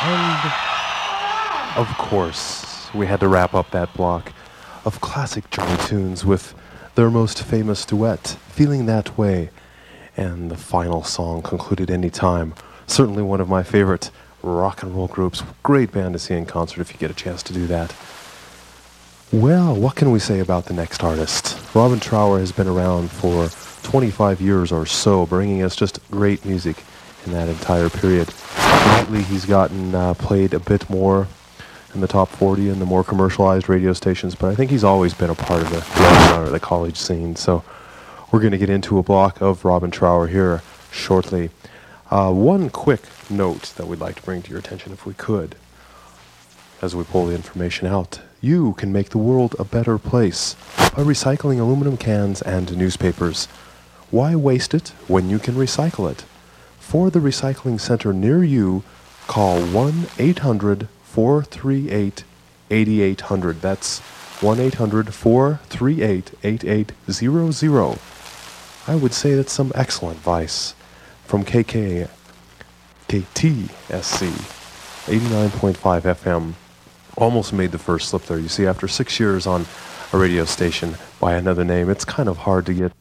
And, of course, we had to wrap up that block of classic Johnny tunes with their most famous duet, Feeling That Way, and the final song concluded Anytime. Certainly one of my favorite rock and roll groups. Great band to see in concert if you get a chance to do that. Well, what can we say about the next artist? Robin Trower has been around for 25 years or so, bringing us just great music in that entire period. Lately, he's gotten played a bit more in the top 40 and the more commercialized radio stations, but I think he's always been a part of the college scene. So we're going to get into a block of Robin Trower here shortly. One quick note that we'd like to bring to your attention, if we could, as we pull the information out. You can make the world a better place by recycling aluminum cans and newspapers. Why waste it when you can recycle it? For the recycling center near you, call 1-800-438-8800. That's 1-800-438-8800. I would say that's some excellent advice from KTSC 89.5 FM. Almost made the first slip there. You see, after 6 years on a radio station by another name, it's kind of hard to get